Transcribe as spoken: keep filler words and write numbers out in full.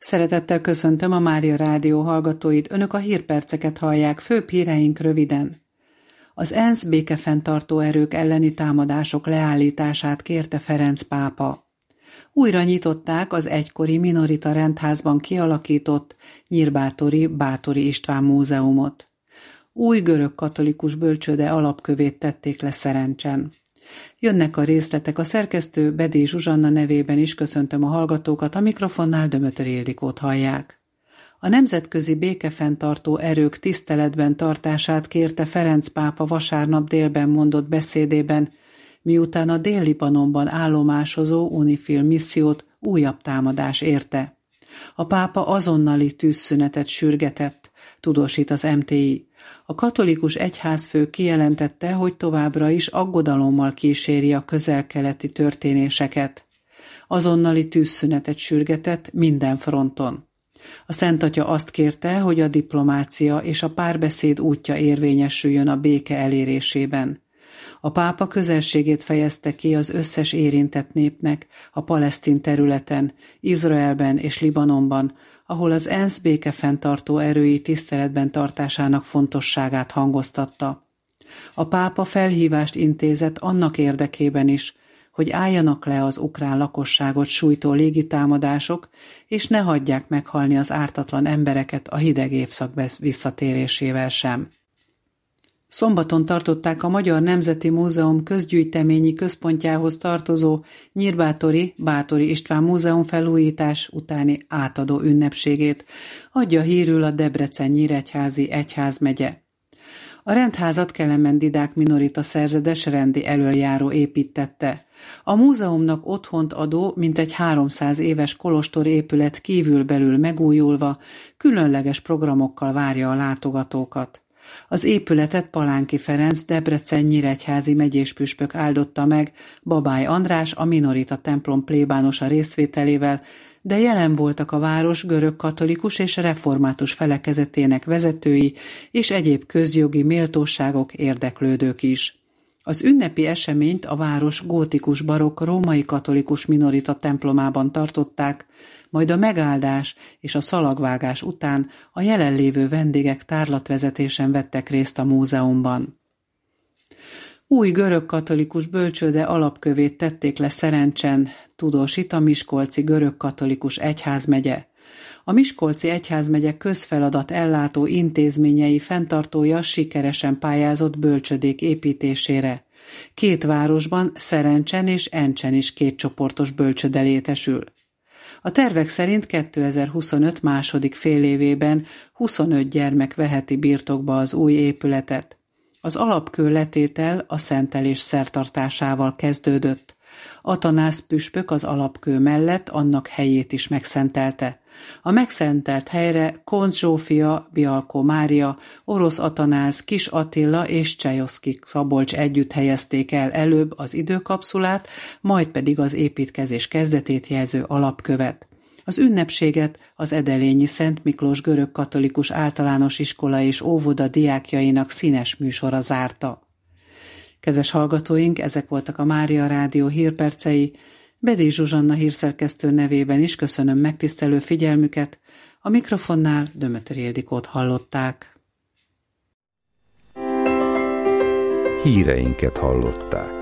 Szeretettel köszöntöm a Mária Rádió hallgatóit, önök a hírperceket hallják, főbb híreink röviden. Az ENSZ békefenntartó erők elleni támadások leállítását kérte Ferenc pápa. Újra nyitották az egykori minorita rendházban kialakított Nyírbátori Báthori István múzeumot. Új görög katolikus bölcsőde alapkövét tették le Szerencsen. Jönnek a részletek, a szerkesztő Bedély Zsuzsanna nevében is köszöntöm a hallgatókat, a mikrofonnál Dömötör Ildikót hallják. A nemzetközi békefenntartó erők tiszteletben tartását kérte Ferenc pápa vasárnap délben mondott beszédében, miután a Dél-Libanonban állomásozó UNIFIL missziót újabb támadás érte. A pápa azonnali tűzszünetet sürgetett, tudósít az em té i. A katolikus egyházfő kijelentette, hogy továbbra is aggodalommal kíséri a közel-keleti történéseket. Azonnali tűzszünetet sürgetett minden fronton. A Szent Atya azt kérte, hogy a diplomácia és a párbeszéd útja érvényesüljön a béke elérésében. A pápa közelségét fejezte ki az összes érintett népnek a palesztin területen, Izraelben és Libanonban, ahol az ENSZ békefenntartó erői tiszteletben tartásának fontosságát hangoztatta. A pápa felhívást intézett annak érdekében is, hogy álljanak le az ukrán lakosságot sújtó légitámadások, és ne hagyják meghalni az ártatlan embereket a hideg évszak visszatérésével sem. Szombaton tartották a Magyar Nemzeti Múzeum közgyűjteményi központjához tartozó Nyírbátori Báthori István Múzeum felújítás utáni átadó ünnepségét, adja hírül a Debrecen-Nyíregyházi egyházmegye. A rendházat Kelemen Didák minorita szerzetes rendi elöljáró építtette. A múzeumnak otthont adó mintegy háromszáz éves kolostorépület kívülbelül megújulva, különleges programokkal várja a látogatókat. Az épületet Palánki Ferenc Debrecen-Nyíregyházi megyéspüspök áldotta meg Babály András a minorita templom plébánosa részvételével, de jelen voltak a város görög katolikus és református felekezetének vezetői és egyéb közjogi méltóságok, érdeklődők is. Az ünnepi eseményt a város gótikus barokk római katolikus minorita templomában tartották, majd a megáldás és a szalagvágás után a jelenlévő vendégek tárlatvezetésen vettek részt a múzeumban. Új görög katolikus bölcsőde alapkövét tették le Szerencsen, tudósít a Miskolci Görög Katolikus Egyházmegye. A Miskolci Egyházmegye közfeladat ellátó intézményei fenntartója sikeresen pályázott bölcsödék építésére. Két városban, Szerencsen és Encsen is kétcsoportos bölcsöde létesül. A tervek szerint kétezer-huszonöt második félévében huszonöt gyermek veheti birtokba az új épületet. Az alapkő letétel a szentelés szertartásával kezdődött. Atanász püspök az alapkő mellett annak helyét is megszentelte. A megszentelt helyre Koncz Zsófia, Bialkó Mária, Orosz Atanáz, Kis Attila és Csejoszki Szabolcs együtt helyezték el előbb az időkapszulát, majd pedig az építkezés kezdetét jelző alapkövet. Az ünnepséget az edelényi Szent Miklós Görög Katolikus Általános Iskola és Óvoda diákjainak színes műsora zárta. Kedves hallgatóink, ezek voltak a Mária Rádió hírpercei. Bedély Zsuzsanna hírszerkesztő nevében is köszönöm megtisztelő figyelmüket, a mikrofonnál Dömötör Ildikót hallották. Híreinket hallották.